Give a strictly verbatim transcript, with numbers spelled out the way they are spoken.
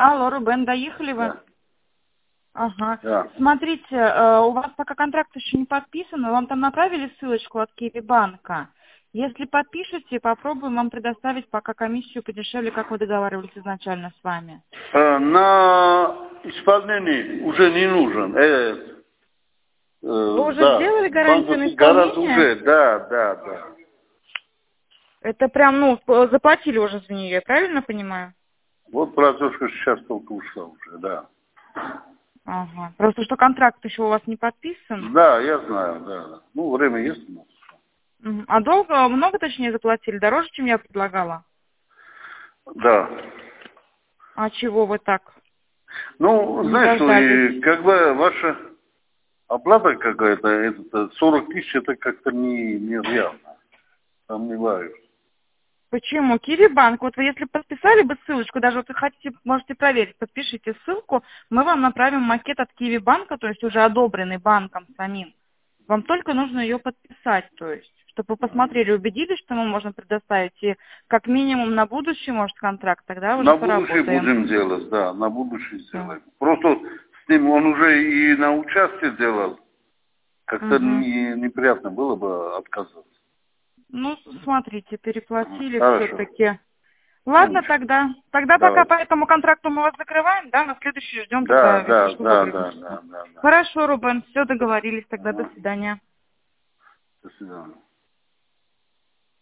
Алло, Рубен, доехали вы? Да. Ага. Да. Смотрите, э, у вас пока контракт еще не подписан, но вам там направили ссылочку от Киви-банка. Если подпишете, попробуем вам предоставить пока комиссию подешевле, как вы договаривались изначально с вами. Э, На исполнение уже не нужен. Э, э, Вы уже да. сделали гарантию на Банковский гарант исполнение? уже, да, да, да. Это прям, ну, п- заплатили уже за нее, я правильно понимаю? Вот платежка сейчас только ушла уже, да. Ага. Просто что контракт еще у вас не подписан. Да, я знаю, да. да. Ну, время есть у нас. Мгм. А долго, много точнее заплатили? Дороже, чем я предлагала? Да. А чего вы так Ну, не знаешь, что, дождались? и как бы ваша оплата какая-то, это сорок тысяч, это как-то не, не реально. Сомневаюсь. Почему? Киви-банк, вот вы если подписали бы ссылочку, даже вот вы хотите, можете проверить, подпишите ссылку, мы вам направим макет от Киви-банка, то есть уже одобренный банком самим. Вам только нужно ее подписать, то есть, чтобы вы посмотрели, убедились, что мы можем предоставить, и как минимум на будущий, может, контракт, тогда уже На будущее поработаем. будем делать, да, на будущее Да. сделаем. Просто с ним он уже и на участие делал. Как-то Мгм. не, неприятно было бы отказаться. Ну, смотрите, переплатили Хорошо. все-таки. Ладно Умничка. тогда. Тогда пока Давай. по этому контракту мы вас закрываем, да, на следующий ждем Да, тогда да, верхушку да, да, сотрудничества. да, да, да. Хорошо, Рубен, все договорились, тогда до Ага. свидания. До свидания.